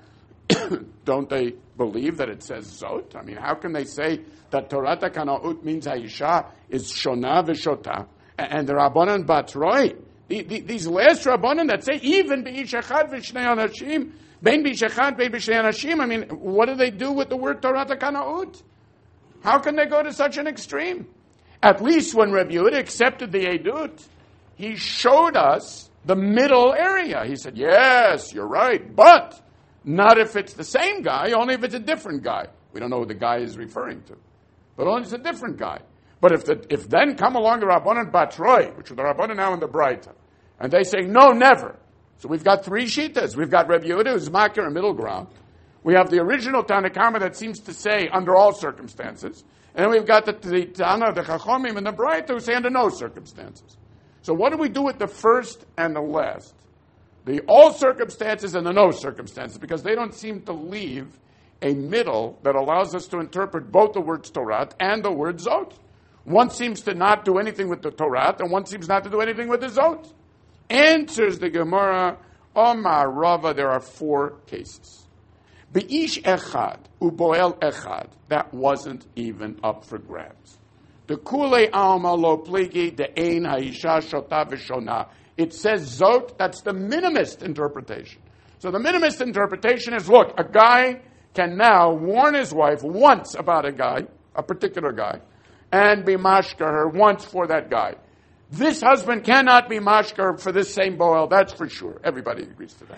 don't they believe that it says Zot? I mean, how can they say that Torah Takanaut means Haisha is Shona v'Shota, and the Rabbanan Batroi, these last Rabbanan that say even B'ish Echad v'Shnei Anashim, Bein B'ish Echad, Bein B'Shnei Anashim, I mean, what do they do with the word Torah Takanaut? How can they go to such an extreme? At least when Rabbi Yehuda accepted the Edut, he showed us the middle area. He said, yes, you're right, but not if it's the same guy, only if it's a different guy. We don't know who the guy is referring to, but only if it's a different guy. But if then come along the Rabbanan Batroi, which are the Rabbanan now in the Braita, and they say, no, never. So we've got 3 Shitas. We've got Rabbi Yehuda, who's Makir, a middle ground. We have the original Tanakama that seems to say under all circumstances. And then we've got the Tana, the Chachomim, and the Braita who say under no circumstances. So what do we do with the first and the last? The all circumstances and the no circumstances, because they don't seem to leave a middle that allows us to interpret both the words Torah and the word Zot. One seems to not do anything with the Torah, and one seems not to do anything with the Zot. Answers the Gemara, Omar Rava, there are 4 cases. Be'ish echad, uboel echad, that wasn't even up for grabs. The kule alma lo pligi, the ein haisha shota v'shona. It says Zot, that's the minimist interpretation. So the minimist interpretation is, look, a guy can now warn his wife once about a guy, a particular guy, and be mashka her once for that guy. This husband cannot be mashka for this same boel, that's for sure. Everybody agrees to that.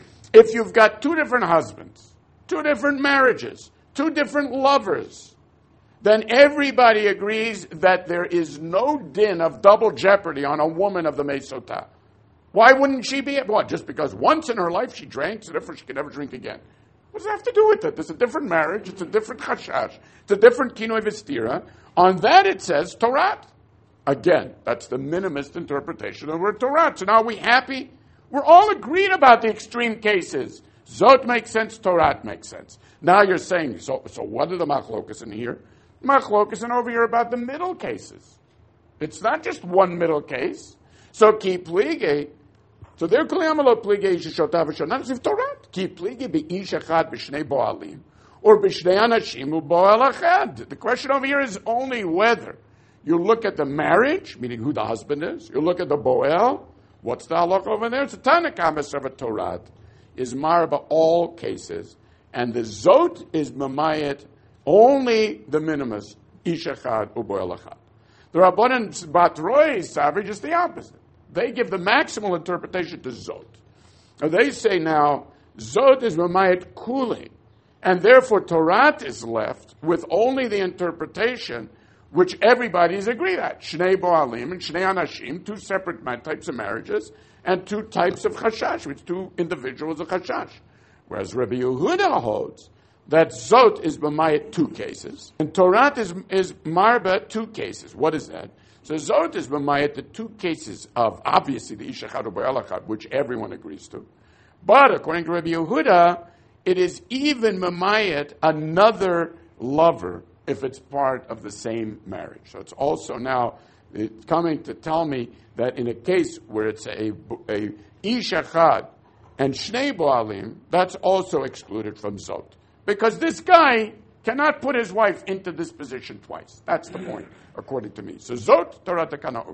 If you've got 2 different husbands, 2 different marriages, 2 different lovers, then everybody agrees that there is no din of double jeopardy on a woman of the Mesotah. Why wouldn't she be? What, just because once in her life she drank, so therefore she can never drink again? What does that have to do with it? There's a different marriage, it's a different chashash, it's a different kinoi v'stira. On that it says Torah. Again, that's the minimist interpretation of the word Torah. So now are we happy? We're all agreed about the extreme cases. Zot makes sense, Torah makes sense. Now you're saying, so what are the machlokas in here? Machlokas in over here about the middle cases. It's not just one middle case. So ki plige. So they're kliyamalo plige yishishota v'shonah ziv Torah. Ki plige be'ish echad b'shnei boalim or b'shnei anashim u'boal echad. The question over here is only whether you look at the marriage, meaning who the husband is. You look at the boel. What's the halakha over there? It's a Tanakama of a Torah. Is marba all cases, and the Zot is mamayet only the minimus, ish echad u'boel echad. The Rabbanan Batroi Savage is the opposite. They give the maximal interpretation to Zot. Now they say now, Zot is mamayet kuli, and therefore Torah is left with only the interpretation which everybody is agreed at. Shnei boalim and shnei anashim, 2 separate types of marriages, and 2 types of chashash, which 2 individuals of chashash. Whereas Rabbi Yehuda holds that Zot is b'mayit 2 cases, and Torah is marba 2 cases. What is that? So Zot is b'mayit the 2 cases of, obviously, the ish echad u'boel echad, which everyone agrees to. But according to Rabbi Yehuda, it is even b'mayit another lover if it's part of the same marriage. So it's also now coming to tell me that in a case where it's a ish echad and shnei boalim, that's also excluded from Zot. Because this guy cannot put his wife into this position twice. That's the point, according to me. So Zot, Torah Takanaut.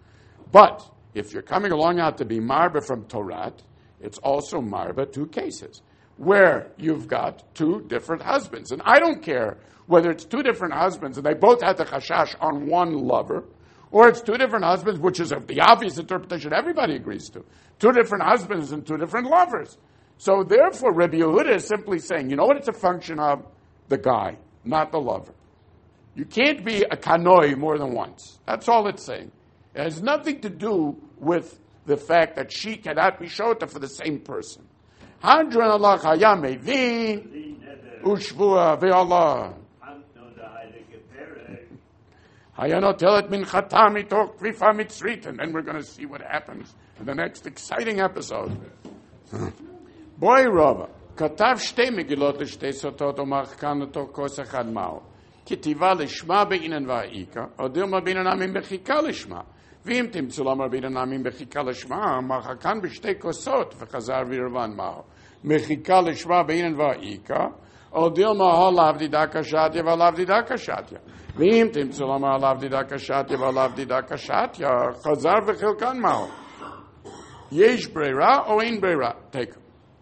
But if you're coming along out to be marba from Torah, it's also marba 2 cases, where you've got 2 different husbands. And I don't care whether it's 2 different husbands and they both had the chashash on one lover, or it's 2 different husbands, which is the obvious interpretation everybody agrees to. 2 different husbands and 2 different lovers. So therefore, Rabbi Yehuda is simply saying, you know what it's a function of? The guy, not the lover. You can't be a kanoi more than once. That's all it's saying. It has nothing to do with the fact that she cannot be shota for the same person. Hadran Allah hayam mevin ushvua ve'Allah. Hayanot telet min chatam mitoch kvifa mitzrit, and then we're going to see what happens in the next exciting episode. Boy Rava, katav shtei megilot l'shtei sotot u'machkan l'toch kos echad mao. כתיבה לשמה בעינן והאיקה, או דילמה בין הנאמים בחיכה לשמה. ואם תמצאו לומר בין הנאמים בחיכה לשמה, מחר כאן בשתי כוסות, וחזר וירבן מהו. מחיכה לשמה בעינן והאיקה, או דילמה עליו דידה קשתיה ועליו דידה קשתיה. ואם תמצאו לומר עליו דידה קשתיה ועליו דידה קשתיה, חזר וחלקן מהו. יש ברירה או אין ברירה? תקו.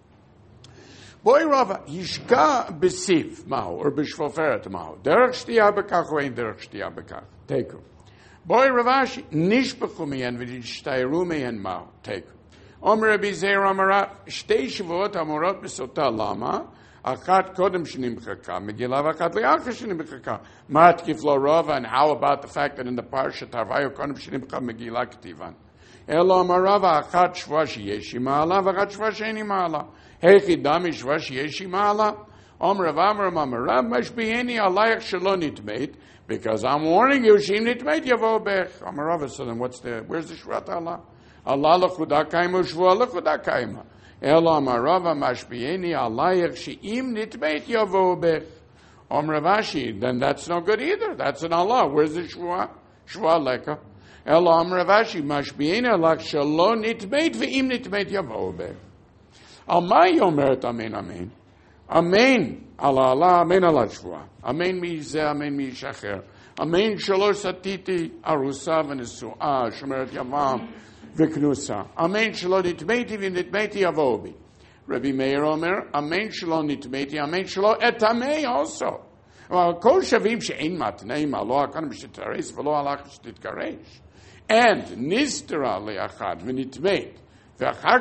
Boy Rava, Yishka besiv mahu, or b'shvoferet mahu. Derech shtiya bekach, or ein derech shtiya bekach. Teku. Boy Ravashi, nishbechu mihen v'yishtayru mihen mahu. Teku. Omer Rabbi Zeir Amarat, shtei shvuot amorot b'sota lama, achat kodem shenimchaka, Megillah v'achat li'acha shenimchaka. Mat kiflo Rava, and how about the fact that in the parsha, Tarvayo kodem shenimchaka Megillah k'tivan. Elo Amarava, achat shva sheyeshi ma'ala, v'achat shva she'eni ma'ala. Hechi dami shva sheyeshi ma'ala. Rav Amram Amarav mashbieni alayach shelo nitmeit, because I'm warning you, shim nitmeit yavo bech. Amarav, so then where's the shvat Allah? Allah l'chuda kaima, shvua l'chuda kaima. Elo Amarav mashbieni alayach sheim nitmeit yavo bech. Rav Ashi, then that's no good either. That's an Allah. Where's the shvua? Shvua leka. Elo Rav Ashi mashbieni alayach shelo nitmeit ve'im nitmeit yavo bech. Almai omeret amen amen. Amen ala Allah, amen ala shvua. Amen mi zeh, amen mi shacher. Amen shalosh satiti arusa v'nesu'ah, shomeret yavam v'knusa. Amen shalo nitmeiti v'nitmeiti avobi. Rabbi Meir Omer, amen shalo nitmeiti, amen shalo etamei also. Kol shavim she'ein matnei malo hakan b'shetareis v'lo halach shtitkaresh. And nistera le'achad v'nitmeit. After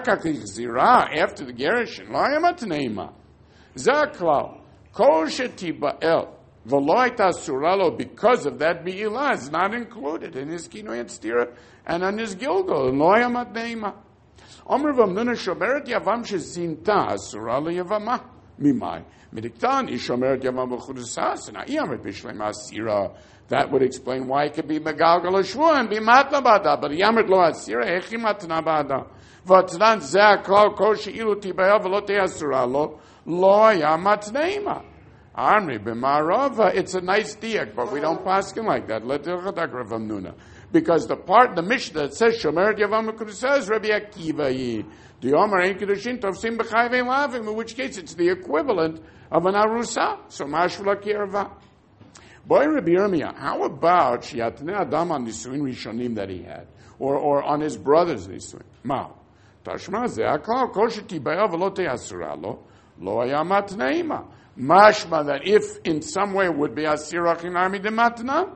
the Gerushin, lo yamat neima. Zaklau, kol shetiba'el, v'lo hayta asura lo, because of that be'ilah is not included in his kinoi stira and on his gilgal. Lo yamat neima. Omer v'amnuna shomeret yavam shezinta asura lo yavama. Mimai. Midiktan is shomeret yavam v'chudusas, and ha'yamet b'shlema asira. That would explain why it could be megalgal shvua and be matna bada, but yamet lo asira, echi matna bada. V'atznan zeh klal kol she'ilu tibayah v'lo te'asura lo yamat neima. Amri b'marava, it's a nice diak, but we don't pass him like that. Let Rav Amnuna. Because the Mishnah that says Shomeret Yavam Mekudah says Rabbi Akiva yi. The Omer Ein Kedushin Tovsim B'chai Ve'lavim, in which case it's the equivalent of an arusa. So Mashvula Kirva. Boy Rabbi Yirmiyah, how about Shiatnei Adam on the Nisuin Rishonim that he had? Or on his brother's Nisuin? Mao. Tashma zeh akal kol shetibayah v'lo te'asura lo yamat neima. Mashma, that if in some way would be asira chinami de matne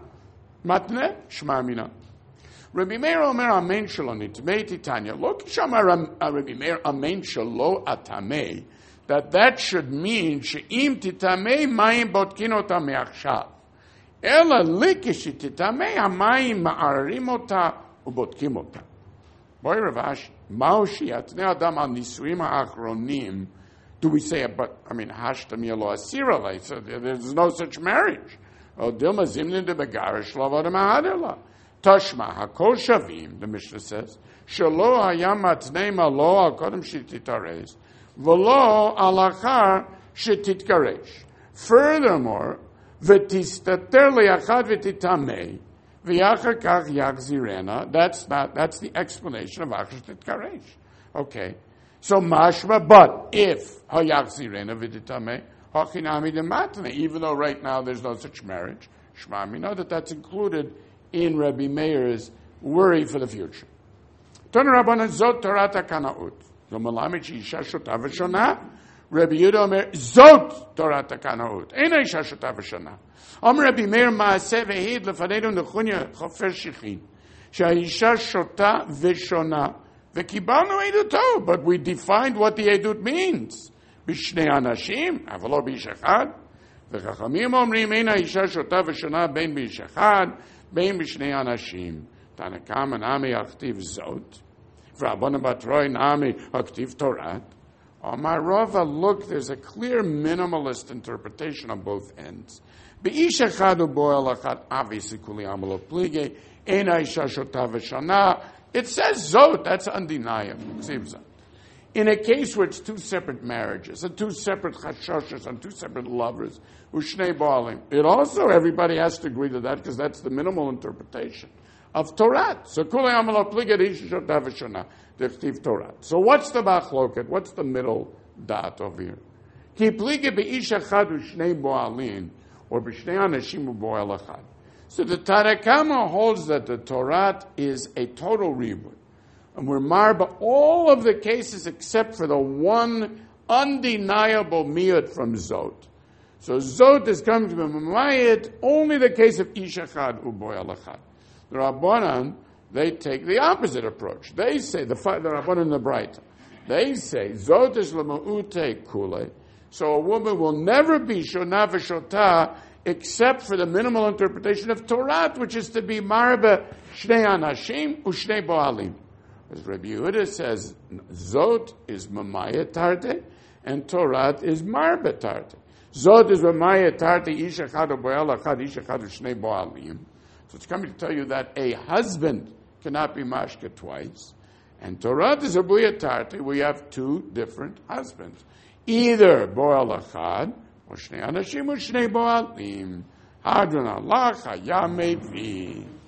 shma mina. Rabbi Meir Omer amen shelo nitmei titanya. Look, shamar Rabbi Meir amen shelo atamei. That should mean she'im titamei mayim botkin ota me'achshav. Ela likish titamei hamayim ma'ararim ota ubotkim ota. Boy Ravash, Maushi atnei adam al nisuim ha'achronim. Do we say, hashtam yelo asira, so there's no such marriage. Dilma zimnin de begarish lavod mahadela. Tashma hakol shavim, the Mishnah says, shelo hayam atnei malo al kodem shetitaresh, v'lo alachar shetitkaresh. Furthermore, v'tistater le'achad v'titamei, v'yachar kach yachzirena. That's the explanation of achar shetitkaresh. Okay. So mashma, but if hayachzirena v'titamei, hachinami dematne, even though right now there's no such marriage, shma, we know that's included in Rabbi Meir's worry for the future. Ton Rabbanan zot Torah kanaut. Lo malamid sheisha shota v'shona. Rabbi Yehuda Omer zot Torah kanaut. Eina isha shota v'shona. Omer Rabbi Meir maaseh v'hid lefanenu nechunya chofer shichin. Sheisha shota v'shona. V'kibalnu eduto. But we defined what the edut means. B'shnei anashim, avalo b'ish echad. וחכמים אומרים, אין האישה שותה ושונה בין באיש אחד, בין בשני אנשים. תנא קמא נמי הכתיב זאת, ורבנן בתרא נמי הכתיב תורת. Amar Rava, look, there's a clear minimalist interpretation on both ends. Be'ish echad u'boel echad, obviously kuli amalo plige, ein ha'isha shota v'shana. It says zot, that's undeniable. In a case where it's two separate marriages, and two separate chashashas, and two separate lovers, u'shnei ba'alim, it also, everybody has to agree to that, because that's the minimal interpretation of Torah. So kuli amalo plige, isha shota v'shana. So what's the machloket? What's the middle dot over here? Ki plige beish echad u'shnei boalin, or b'shnei anashim u'boel echad. So the Tanna Kama holds that the Torah is a total reboot, and we're marba all of the cases except for the one undeniable miyut from Zot. So Zot is coming to be mamayit only the case of ish echad u'boel echad. The Rabbanan, they take the opposite approach. They say, the Rabbanan and the Braita, they say, Zot is l'ma'ute kule, so a woman will never be shona v'shota except for the minimal interpretation of Torah, which is to be marba shnei anashim u'shnei boalim. As Rabbi Yehuda says, Zot is mamaya tarte, and Torah is marba tarte. Zot is mamaya tarte, ish echad u'boel echad, ish echad u'shnei boalim. So it's coming to tell you that a husband cannot be mashka twice. And Torah is a buya tarti. We have two different husbands. Either boel echad, or shnei anashim, or shnei boalim. Hadron Allah, hayam mevi.